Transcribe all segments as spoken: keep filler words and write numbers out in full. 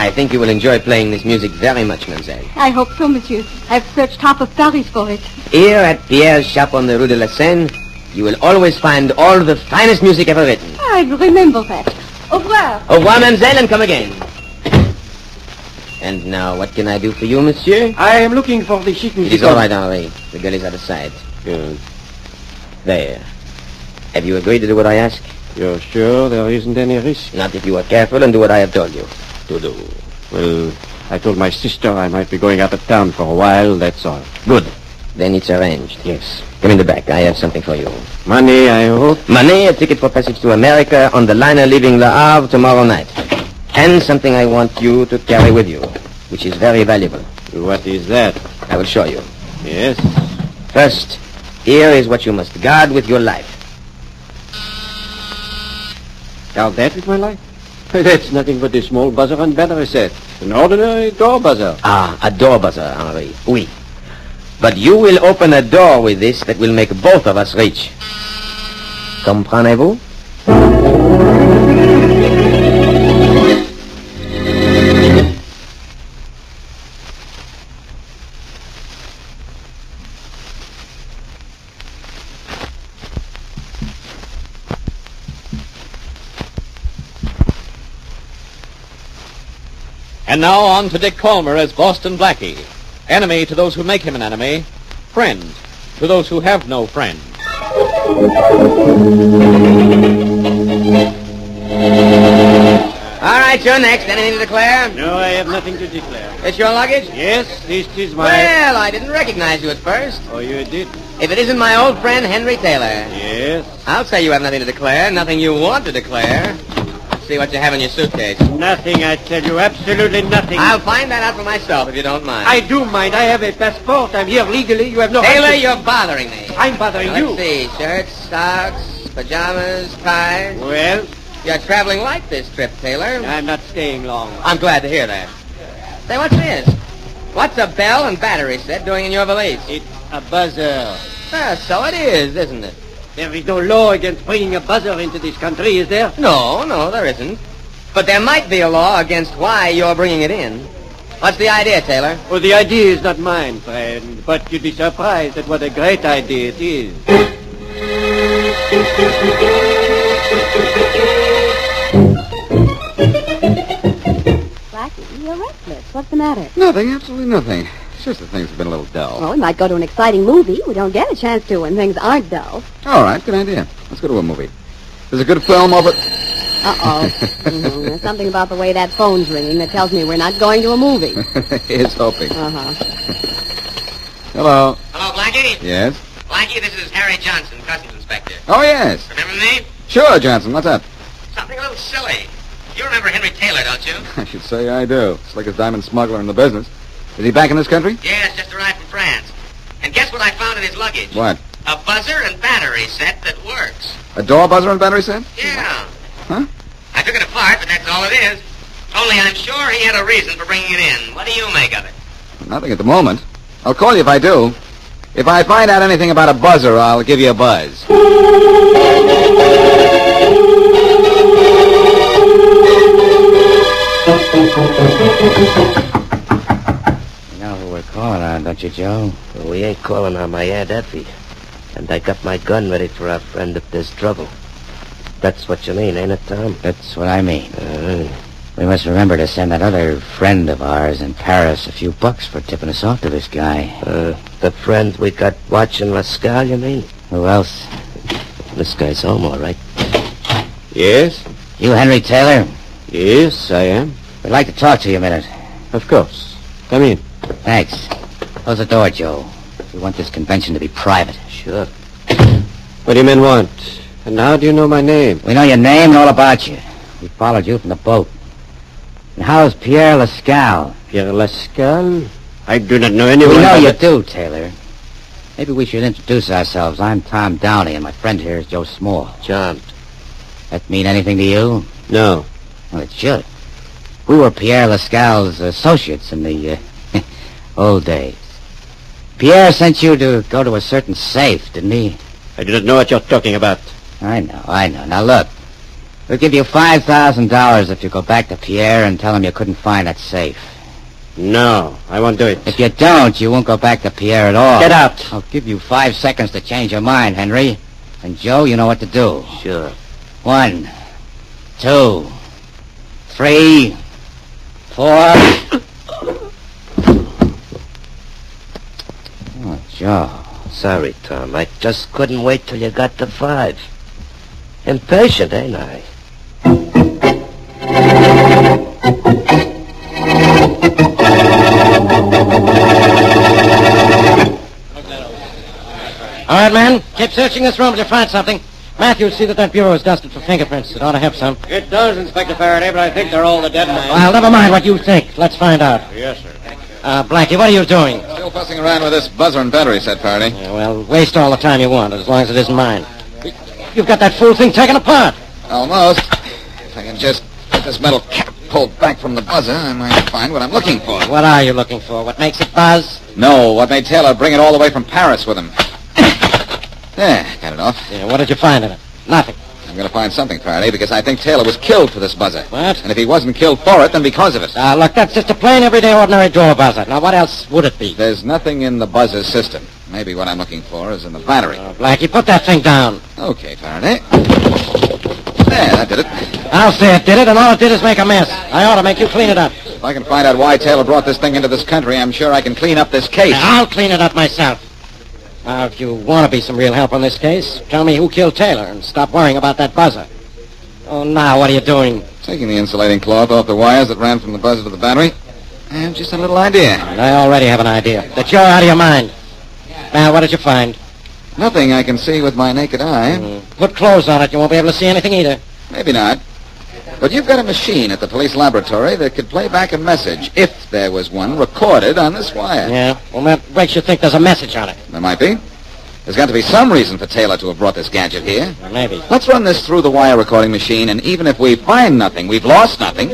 I think you will enjoy playing this music very much, mademoiselle. I hope so, monsieur. I've searched half of Paris for it. Here at Pierre's shop on the Rue de la Seine, you will always find all the finest music ever written. I remember that. Au revoir. Au revoir, mademoiselle, and come again. And now, what can I do for you, monsieur? I am looking for the chic It is all right, Henri. The girl is out of sight. Good. There. Have you agreed to do what I ask? You're sure there isn't any risk? Not if you are careful and do what I have told you to do. Well, I told my sister I might be going out of town for a while, that's all. Good. Then it's arranged. Yes. Come in the back. I have something for you. Money, I hope? Money, a ticket for passage to America on the liner leaving Le Havre tomorrow night. And something I want you to carry with you, which is very valuable. What is that? I will show you. Yes. First, here is what you must guard with your life. Guard that with my life? That's nothing but a small buzzer and battery set. An ordinary door buzzer. Ah, a door buzzer, Henri. Oui. But you will open a door with this that will make both of us rich. Comprenez-vous? And now on to Dick Calmer as Boston Blackie. Enemy to those who make him an enemy. Friend to those who have no friend. All right, you're next. Anything to declare? No, I have nothing to declare. It's your luggage? Yes, this is my... Well, I didn't recognize you at first. Oh, you did? If it isn't my old friend Henry Taylor. Yes. I'll say you have nothing to declare, nothing you want to declare. See what you have in your suitcase. Nothing, I tell you. Absolutely nothing. I'll find that out for myself if you don't mind. I do mind. I have a passport. I'm here legally. You have no... Taylor, right to... you're bothering me. I'm bothering Now, you. let's see. Shirts, socks, pajamas, ties. Well, You're traveling light this trip, Taylor. I'm not staying long. I'm glad to hear that. Say, what's this? What's a bell and battery set doing in your valise? It's a buzzer. Ah, so it is, isn't it? There is no law against bringing a buzzer into this country, is there? No, no, there isn't. But there might be a law against why you're bringing it in. What's the idea, Taylor? Well, the idea is not mine, friend. But you'd be surprised at what a great idea it is. Blackie, you're restless. What's the matter? Nothing, absolutely nothing. It's just that things have been a little dull. Well, we might go to an exciting movie. We don't get a chance to when things aren't dull. All right, good idea. Let's go to a movie. There's a good film over... Uh-oh. mm-hmm. There's something about the way that phone's ringing that tells me we're not going to a movie. Here's hoping. Uh-huh. Hello. Hello, Blackie? Yes? Blackie, this is Harry Johnson, Customs Inspector. Oh, yes. Remember me? Sure, Johnson. What's up? Something a little silly. You remember Henry Taylor, don't you? I should say I do. Slickest diamond smuggler in the business. Is he back in this country? Yes, just arrived from France. And guess what I found in his luggage? What? A buzzer and battery set that works. A door buzzer and battery set? Yeah. Huh? I took it apart, but that's all it is. Only I'm sure he had a reason for bringing it in. What do you make of it? Nothing at the moment. I'll call you if I do. If I find out anything about a buzzer, I'll give you a buzz. You know who we're calling on, don't you, Joe? Well, we ain't calling on my Aunt Effie. And I got my gun ready for our friend if there's trouble. That's what you mean, ain't it, Tom? That's what I mean. Uh, We must remember to send that other friend of ours in Paris a few bucks for tipping us off to this guy. uh, the friend we got watching Lascaux, you mean? Who else? This guy's home, all right. Yes? You Henry Taylor? Yes, I am. We'd like to talk to you a minute. Of course. Come in. Thanks. Close the door, Joe. We want this convention to be private. Sure. What do you men want? And how do you know my name? We know your name and all about you. We followed you from the boat. And how's Pierre Lascaux? Pierre Lascaux? I do not know anyone. We know but you it- do, Taylor. Maybe we should introduce ourselves. I'm Tom Downey, and my friend here is Joe Small. Charmed. That mean anything to you? No. Well, it should. We were Pierre Lascaux's associates in the uh, old days. Pierre sent you to go to a certain safe, didn't he? I do not know what you're talking about. I know, I know. Now, look. We'll give you five thousand dollars if you go back to Pierre and tell him you couldn't find that safe. No, I won't do it. If you don't, you won't go back to Pierre at all. Get out. I'll give you five seconds to change your mind, Henry. And Joe, you know what to do. Sure. One, two, three, four. Oh, Joe. Sorry, Tom. I just couldn't wait till you got to five. Impatient, ain't I? All right, man. Keep searching this room till you find something. Matthews, see that that bureau is dusted for fingerprints. It ought to have some. It does, Inspector Faraday, but I think they're all the dead man. Well, never mind what you think. Let's find out. Yes, sir. Uh, Blackie, what are you doing? Still fussing around with this buzzer and battery set, Faraday. Yeah, well, waste all the time you want, as long as it isn't mine. You've got that fool thing taken apart. Almost. If I can just get this metal cap pulled back from the buzzer, I might find what I'm looking for. What are you looking for? What makes it buzz? No, what made Taylor bring it all the way from Paris with him. There, got it off. Yeah, what did you find in it? Nothing. I'm going to find something, Faraday, because I think Taylor was killed for this buzzer. What? And if he wasn't killed for it, then because of it. Ah, look, that's just a plain, everyday, ordinary door buzzer. Now, what else would it be? There's nothing in the buzzer system. Maybe what I'm looking for is in the battery. Oh, Blackie, put that thing down. Okay, Faraday. There, that did it. I'll say it did it, and all it did is make a mess. I ought to make you clean it up. If I can find out why Taylor brought this thing into this country, I'm sure I can clean up this case. I'll clean it up myself. Now, if you want to be some real help on this case, tell me who killed Taylor and stop worrying about that buzzer. Oh, now, what are you doing? Taking the insulating cloth off the wires that ran from the buzzer to the battery. I have just a little idea. And I already have an idea. That you're out of your mind. Now, what did you find? Nothing I can see with my naked eye. Mm. Put clothes on it. You won't be able to see anything either. Maybe not. But you've got a machine at the police laboratory that could play back a message, if there was one, recorded on this wire. Yeah? Well, that makes you think there's a message on it. There might be. There's got to be some reason for Taylor to have brought this gadget here. Well, maybe. Let's run this through the wire recording machine, and even if we find nothing, we've lost nothing.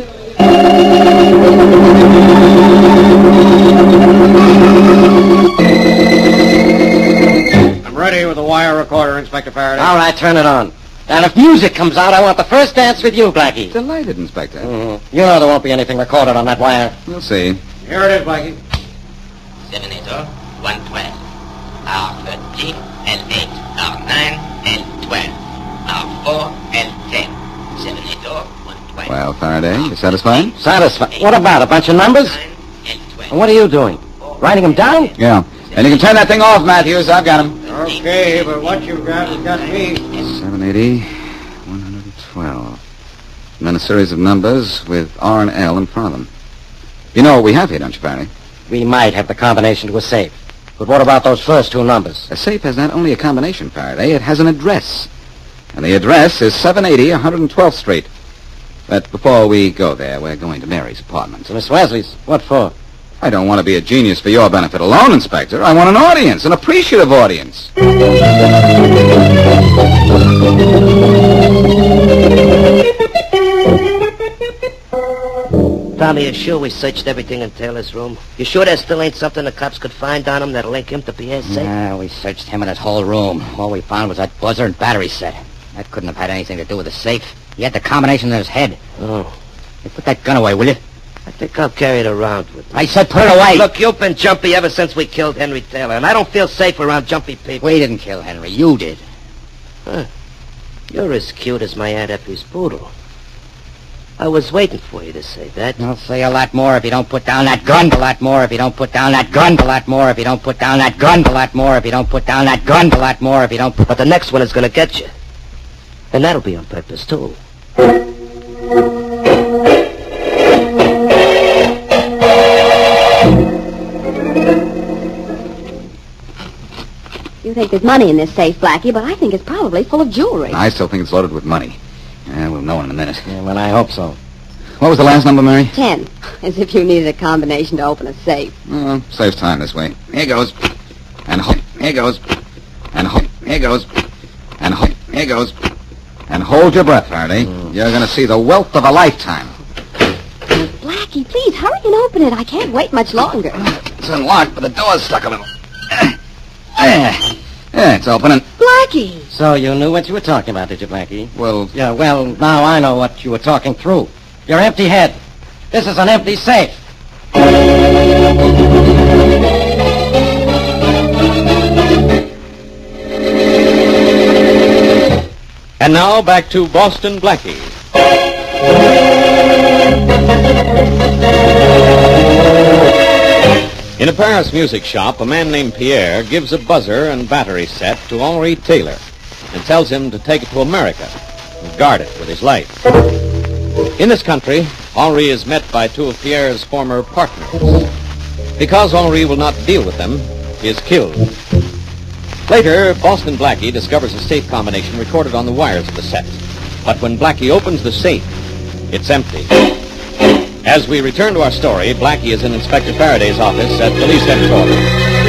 I'm ready with the wire recorder, Inspector Faraday. All right, turn it on. And if music comes out, I want the first dance with you, Blackie. Delighted, Inspector. Mm-hmm. You know there won't be anything recorded on that wire. We'll see. Here it is, Blackie. seven eight zero, one twelve. R thirteen, L eight, R nine, L twelve. R four, L ten. seven eight zero, one twelve. Well, Faraday, you satisfied? Satisfied. What about a bunch of numbers? And what are you doing? Writing them down? Yeah. And you can turn that thing off, Matthews. I've got him. Okay, but what you've got has got me. seven eighty, one twelve. And then a series of numbers with R and L in front of them. You know what we have here, don't you, Faraday? We might have the combination to a safe. But what about those first two numbers? A safe has not only a combination, Faraday, it has an address. And the address is seven eighty, one twelfth Street. But before we go there, we're going to Mary's apartment. To Miss Wesley's? What for? I don't want to be a genius for your benefit alone, Inspector. I want an audience, an appreciative audience. Tommy, you sure we searched everything in Taylor's room? You sure there still ain't something the cops could find on him that'll link him to Pierre's safe? Yeah, we searched him and his whole room. All we found was that buzzer and battery set. That couldn't have had anything to do with the safe. He had the combination in his head. Oh. Hey, put that gun away, will you? I think I'll carry it around with me. I said put it away. Look, you've been jumpy ever since we killed Henry Taylor, and I don't feel safe around jumpy people. We didn't kill Henry. You did. Huh. You're as cute as my Aunt Effie's poodle. I was waiting for you to say that. I'll say a lot more if you don't put down that gun. A lot more if you don't put down that gun. A lot more if you don't put down that gun. A lot more if you don't put down that gun. A lot more if you don't put... But the next one is going to get you. And that'll be on purpose, too. You think there's money in this safe, Blackie, but I think it's probably full of jewelry. I still think it's loaded with money. Yeah, we'll know in a minute. Yeah, well, I hope so. What was the last number, Mary? Ten. As if you needed a combination to open a safe. Well, saves time this way. Here goes. And ho- here goes. And ho- here goes. And ho- here goes. And hold your breath, Faraday. Mm. You're going to see the wealth of a lifetime. Oh, Blackie, please hurry and open it. I can't wait much longer. It's unlocked, but the door's stuck a little. There. Yeah, it's opening. Blackie! Blackie! So you knew what you were talking about, did you, Blackie? Well, Yeah, well, now I know what you were talking through. Your empty head. This is an empty safe. And now back to Boston Blackie. In a Paris music shop, a man named Pierre gives a buzzer and battery set to Henri Taylor and tells him to take it to America and guard it with his life. In this country, Henri is met by two of Pierre's former partners. Because Henri will not deal with them, he is killed. Later, Boston Blackie discovers a safe combination recorded on the wires of the set. But when Blackie opens the safe, it's empty. As we return to our story, Blackie is in Inspector Faraday's office at police headquarters.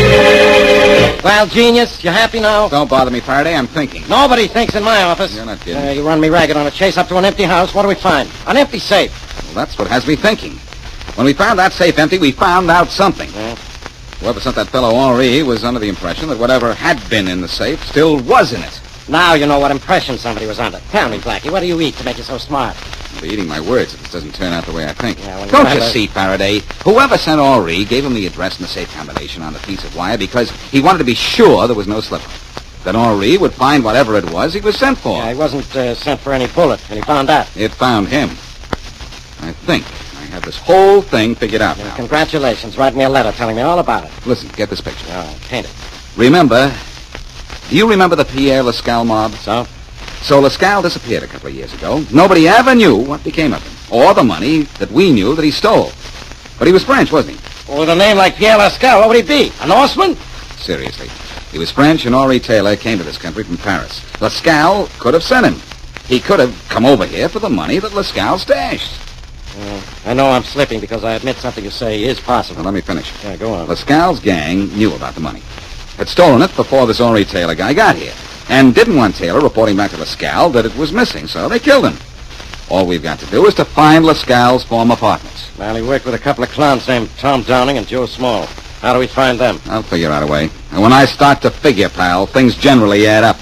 Well, genius, you happy now? don't bother me, Faraday. I'm thinking. Nobody thinks in my office. You're not kidding. Uh, you run me ragged on a chase up to an empty house. What do we find? An empty safe. Well, that's what has me thinking. When we found that safe empty, we found out something. Yeah. Whoever sent that fellow Henri was under the impression that whatever had been in the safe still was in it. Now you know what impression somebody was under. Tell me, Blackie, what do you eat to make you so smart? I'll be eating my words if this doesn't turn out the way I think. Yeah, well, Don't you you have a- see, Faraday? Whoever sent Henri gave him the address and the safe combination on the piece of wire because he wanted to be sure there was no slip-up. That Henri would find whatever it was he was sent for. Yeah, he wasn't uh, sent for any bullet, and he found that. It found him. I think I have this whole thing figured out Yeah, now. congratulations. Write me a letter telling me all about it. Listen, get this picture. Oh, paint it. Remember, do you remember the Pierre Lascal mob? So? So Lascal disappeared a couple of years ago. Nobody ever knew what became of him, or the money that we knew that he stole. But he was French, wasn't he? Well, with a name like Pierre Lascal, what would he be? A Norseman? Seriously. He was French, and Henri Taylor came to this country from Paris. Lascal could have sent him. He could have come over here for the money that Lascal stashed. Uh, I know I'm slipping because I admit something you say is possible. Now, let me finish. Yeah, go on. Lascal's gang knew about the money. Had stolen it before this Henri Taylor guy got here. And didn't want Taylor reporting back to Lascal that it was missing, so they killed him. All we've got to do is to find Lascal's former partners. Well, he worked with a couple of clowns named Tom Downing and Joe Small. How do we find them? I'll figure out a way. And when I start to figure, pal, things generally add up.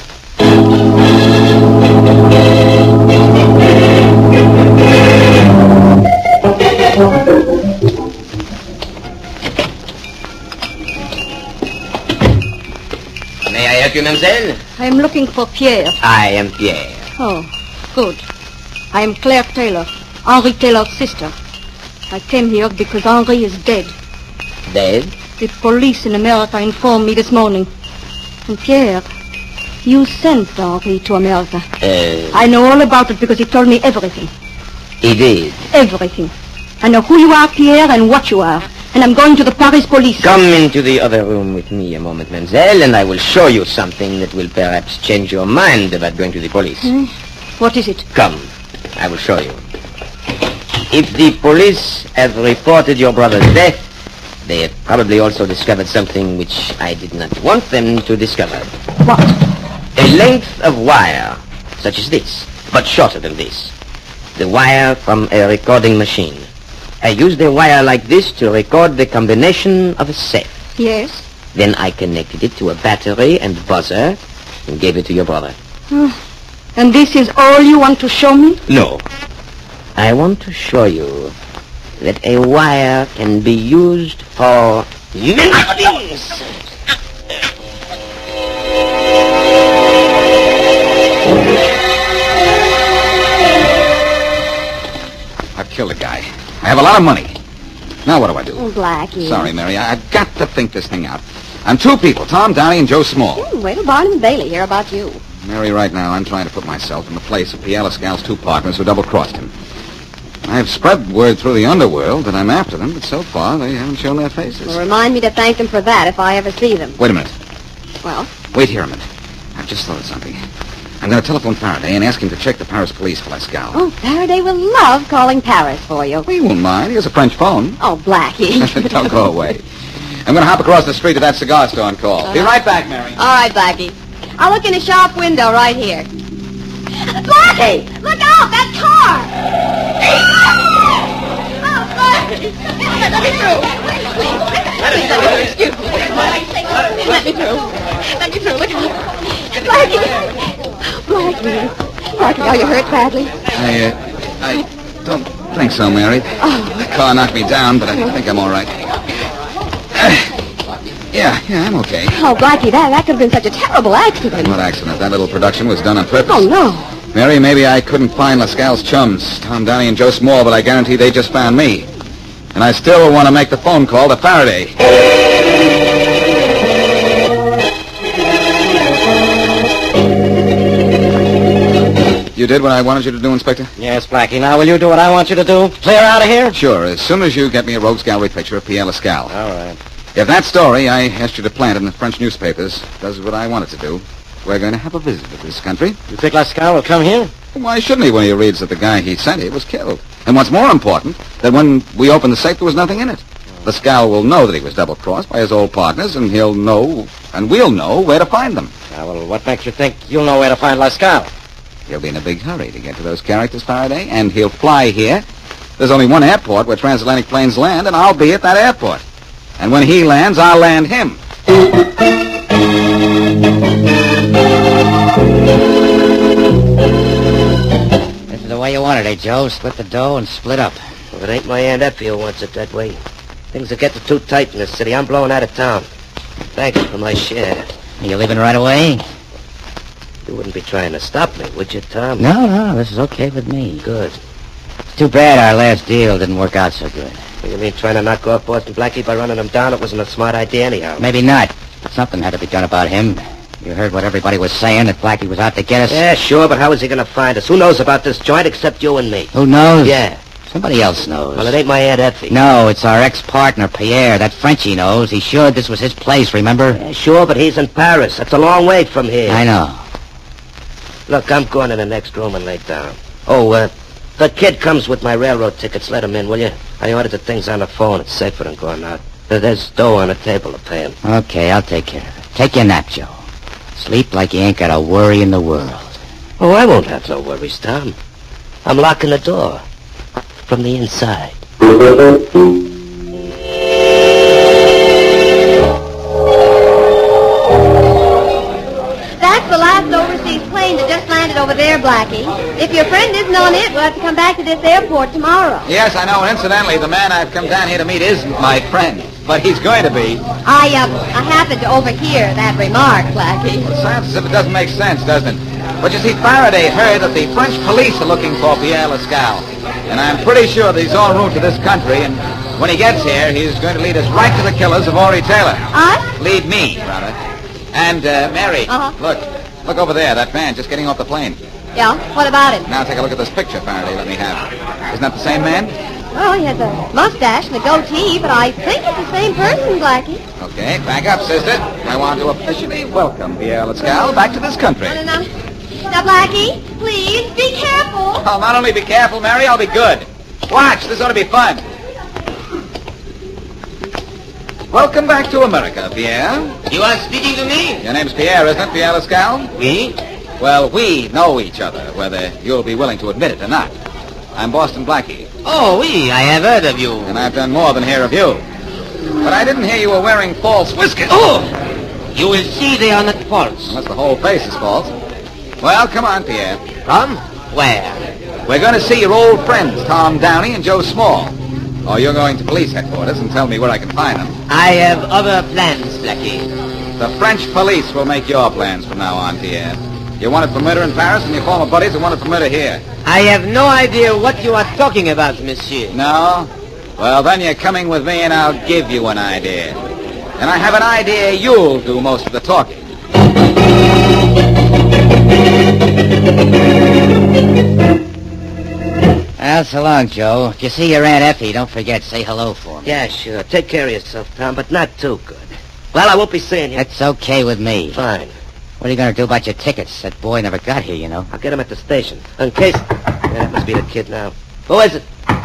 May I help you, mademoiselle? I am looking for Pierre. I am Pierre. Oh, good. I am Claire Taylor, Henri Taylor's sister. I came here because Henri is dead. Dead? The police in America informed me this morning. And Pierre, you sent Henri to America. Uh, I know all about it because he told me everything. he did. Everything. I know who you are, Pierre, and what you are. And I'm going to the Paris police. Come into the other room with me a moment, mademoiselle, and I will show you something that will perhaps change your mind about going to the police. Hmm? What is it? Come, I will show you. If the police have reported your brother's death, they have probably also discovered something which I did not want them to discover. What? A length of wire, such as this, but shorter than this. The wire from a recording machine. I used a wire like this to record the combination of a safe. Yes. Then I connected it to a battery and buzzer and gave it to your brother. And this is all you want to show me? No. I want to show you that a wire can be used for many things. I've killed a guy. I have a lot of money. Now what do I do? Oh, Blackie. Sorry, Mary. I- I've got to think this thing out. I'm two people, Tom Downey and Joe Small. Hmm, wait till Barnum and Bailey hear about you. Mary, right now, I'm trying to put myself in the place of Pierre Lascal's two partners who double-crossed him. I've spread word through the underworld that I'm after them, but so far they haven't shown their faces. Well, remind me to thank them for that if I ever see them. Wait a minute. Well, Wait here a minute. I've just thought of something. I'm going to telephone Faraday and ask him to check the Paris police for Lascal. oh, Faraday will love calling Paris for you. He won't mind. He has a French phone. Oh, Blackie. Don't go away. I'm going to hop across the street to that cigar store and call. Be right back, Mary. All right, Blackie. I'll look in the shop window right here. Blackie! Look out! That car! Oh, Blackie! Let me through. Please, let me through. Excuse me. Let me through. Let me through. Look out. Blackie. Blackie. Blackie, are you hurt badly? I, uh, I don't think so, Mary. Oh. The car knocked me down, but I think I'm all right. Uh, yeah, yeah, I'm okay. Oh, Blackie, that, that could have been such a terrible accident. What accident? That little production was done on purpose. Oh, no. Mary, maybe I couldn't find Lascal's chums, Tom Downey and Joe Small, but I guarantee they just found me. And I still want to make the phone call to Faraday. You did what I wanted you to do, Inspector? Yes, Blackie. Now, will you do what I want you to do? Clear out of here? Sure, as soon as you get me a rogues gallery picture of Pierre Lascal. All right. If that story I asked you to plant in the French newspapers does what I want it to do, we're going to have a visit to this country. You think Lascal will come here? Why shouldn't he when he reads that the guy he sent here was killed? And what's more important, that when we opened the safe, there was nothing in it. Lascal will know that he was double-crossed by his old partners, and he'll know, and we'll know, where to find them. Now, well, what makes you think you'll know where to find Lascal? He'll be in a big hurry to get to those characters, Faraday, and he'll fly here. There's only one airport where transatlantic planes land, and I'll be at that airport. And when he lands, I'll land him. This is the way you wanted it, Joe. Split the dough and split up. Well, it ain't my Aunt Effie who wants it that way. Things are getting too tight in this city. I'm blowing out of town. Thank you for my share. Are you leaving right away? You wouldn't be trying to stop me, would you, Tom? No, no, this is okay with me. Good. It's too bad our last deal didn't work out so good. What, you mean trying to knock off Boston Blackie by running him down? It wasn't a smart idea anyhow. Maybe not. But something had to be done about him. You heard what everybody was saying, that Blackie was out to get us? Yeah, sure, but how is he going to find us? Who knows about this joint except you and me? Who knows? Yeah. Somebody else knows. Well, it ain't my Aunt Effie. No, it's our ex-partner, Pierre. That Frenchie knows. He should. This was his place, remember? Yeah, sure, but he's in Paris. That's a long way from here. I know. Look, I'm going to the next room and lay down. Oh, uh, the kid comes with my railroad tickets. Let him in, will you? I ordered the things on the phone. It's safer than going out. There's dough on the table to pay him. Okay, I'll take care of it. Take your nap, Joe. Sleep like you ain't got a worry in the world. Oh, I won't have no worries, Tom. I'm locking the door from the inside. That's the last overseas plane that just landed over there, Blackie. If your friend isn't on it, we'll have to come back to this airport tomorrow. Yes, I know. And incidentally, the man I've come down here to meet isn't my friend, but he's going to be. I, uh, I happened to overhear that remark, Blackie. It sounds as if it doesn't make sense, doesn't it? But you see, Faraday heard that the French police are looking for Pierre Lascal. And I'm pretty sure that he's en route to this country, and when he gets here, he's going to lead us right to the killers of Henri Taylor. Us? Lead me, rather. And, uh, Mary, Uh-huh. look. Look over there, that man just getting off the plane. Yeah, what about him? Now take a look at this picture Faraday let me have. Isn't that the same man? Well, he has a mustache and a goatee, but I think it's the same person, Blackie. Okay, back up, sister. I want to officially welcome Pierre Lascal back to this country. No, no, no. Now, Blackie, please, be careful. I'll not only be careful, Mary, I'll be good. Watch, this ought to be fun. Welcome back to America, Pierre. You are speaking to me? Your name's Pierre, isn't it, Pierre Lascal? Me? Well, we know each other, whether you'll be willing to admit it or not. I'm Boston Blackie, Oh, oui, I have heard of you. and I've done more than hear of you. But I didn't hear you were wearing false whiskers. Oh! You will see they are not false. Unless the whole face is false. Well, come on, Pierre. From? Where? We're going to see your old friends, Tom Downey and Joe Small. Or you're going to police headquarters and tell me where I can find them. I have other plans, Blackie. The French police will make your plans from now on, Pierre. You wanted for murder in Paris, and your former buddies are wanted for murder here. I have no idea what you are talking about, monsieur. No? Well, then you're coming with me, and I'll give you an idea. And I have an idea you'll do most of the talking. Well, so long, Joe. If you see your Aunt Effie, don't forget, say hello for me. Yeah, sure. Take care of yourself, Tom, but not too good. Well, I won't be seeing you. That's okay with me. Fine. What are you going to do about your tickets? That boy never got here, you know. I'll get him at the station. In case... Yeah, that must be the kid now. Who is it?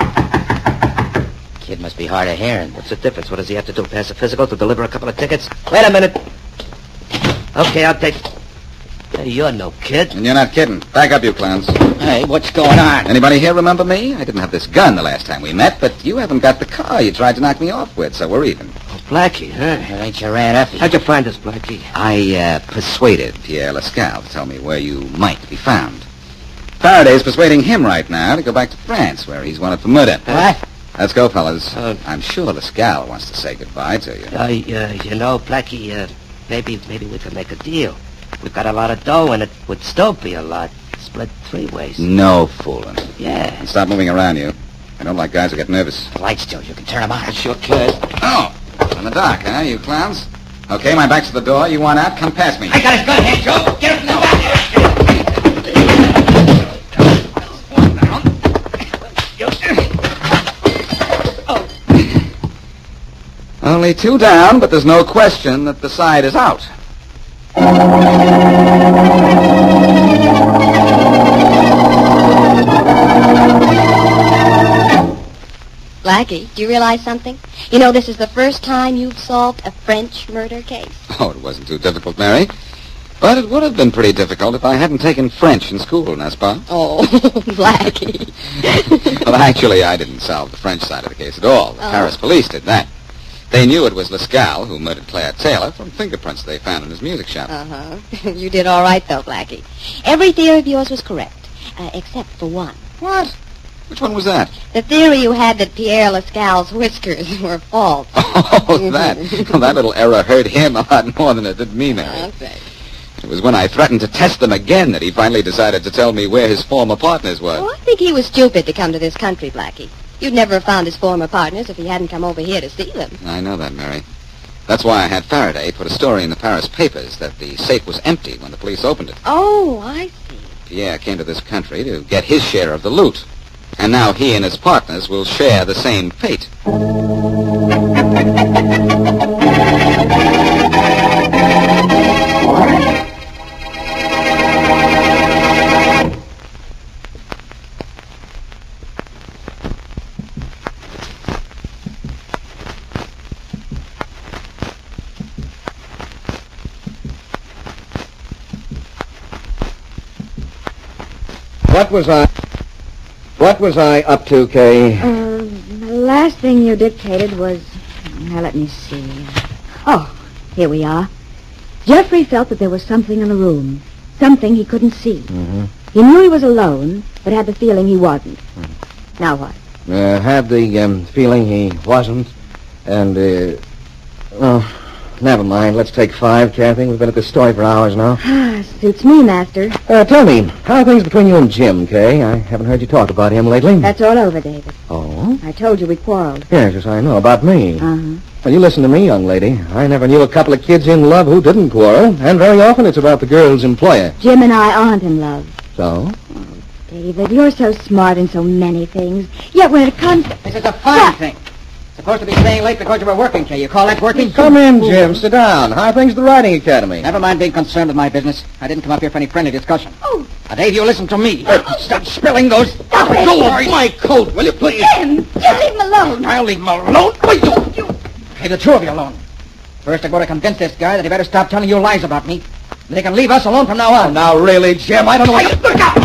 Kid must be hard of hearing. What's the difference? What does he have to do? Pass a physical to deliver a couple of tickets? Wait a minute. Okay, I'll take... Hey, you're no kid. And you're not kidding. Back up, you clowns. Hey, what's going on? Anybody here remember me? I didn't have this gun the last time we met, but you haven't got the car you tried to knock me off with, so we're even. Oh, Blackie, huh? That ain't your Aunt Effie. How'd you find us, Blackie? I uh, persuaded Pierre Lascal to tell me where you might be found. Faraday's persuading him right now to go back to France, where he's wanted for murder. What? Let's go, fellas. Uh, I'm sure Lascal wants to say goodbye to you. Uh, uh, you know, Blackie, uh, maybe maybe we could make a deal. We've got a lot of dough, and it would still be a lot. Split three ways. No fooling. Yeah. And stop moving around, you. I don't like guys who get nervous. The lights still. You can turn them on. I sure could. Oh, in the dark, huh, you clowns? Okay, my back's to the door. You want out? Come past me. I got his gun here, Joe. Get him from the back. Only two down, but there's no question that the side is out. Blackie, do you realize something? You know, this is the first time you've solved a French murder case. Oh, it wasn't too difficult, Mary. But it would have been pretty difficult if I hadn't taken French in school, n'est-ce pas? Oh, Blackie. Well, actually, I didn't solve the French side of the case at all. The Oh. Paris police did that. They knew it was Lascal who murdered Claire Taylor from fingerprints they found in his music shop. Uh-huh. You did all right, though, Blackie. Every theory of yours was correct, uh, except for one. What? Which one was that? The theory you had that Pierre Lascal's whiskers were false. Oh, that. Well, that little error hurt him a lot more than it did me, Mary. Okay. It was when I threatened to test them again that he finally decided to tell me where his former partners were. Oh, I think he was stupid to come to this country, Blackie. You'd never have found his former partners if he hadn't come over here to see them. I know that, Mary. That's why I had Faraday put a story in the Paris papers that the safe was empty when the police opened it. Oh, I see. Pierre came to this country to get his share of the loot. And now he and his partners will share the same fate. What was I... What was I up to, Kay? Uh, the last thing you dictated was... Now, let me see. Oh, here we are. Jeffrey felt that there was something in the room. Something he couldn't see. Mm-hmm. He knew he was alone, but had the feeling he wasn't. Mm. Now what? Uh, had the um, feeling he wasn't. And, uh... Oh, never mind. Let's take five, Kathy. We've been at this story for hours now. Ah, suits me, Master. Uh, tell me, how are things between you and Jim, Kay? I haven't heard you talk about him lately. That's all over, David. Oh? I told you we quarreled. Yes, yes, I know. About me. Uh-huh. Well, you listen to me, young lady. I never knew a couple of kids in love who didn't quarrel, and very often it's about the girl's employer. Jim and I aren't in love. So? David, you're so smart in so many things. Yet when it comes... This is a fine thing. Supposed to be staying late because you were working, Kay. You call that working? Come in, Jim. Sit down. How are things at the Riding Academy? Never mind being concerned with my business. I didn't come up here for any friendly discussion. Oh. Now, Dave, you listen to me. Stop spilling those... Stop it. Go off my coat, will you, please? Jim, just leave him alone. I'll leave him alone. Wait, you... you... Hey, the two of you alone. First, I'm going to convince this guy that he better stop telling you lies about me. They can leave us alone from now on. Now, really, Jim, I don't know what... Look out!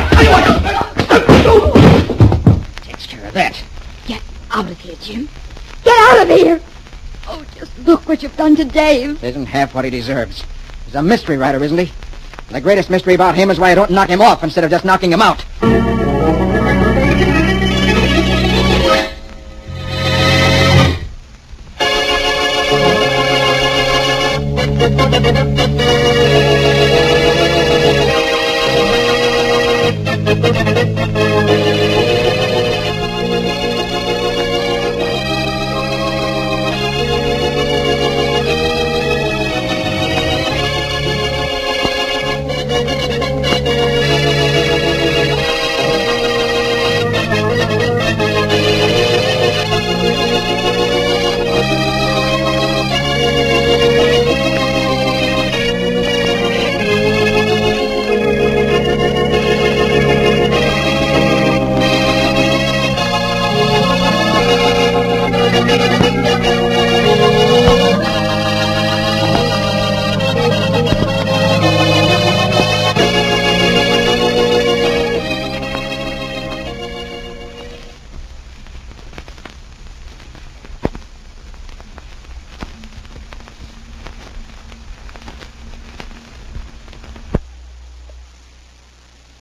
Takes care of that. Get out of here, Jim. Get out of here! Oh, just look what you've done to Dave. Isn't half what he deserves. He's a mystery writer, isn't he? The greatest mystery about him is why I don't knock him off instead of just knocking him out.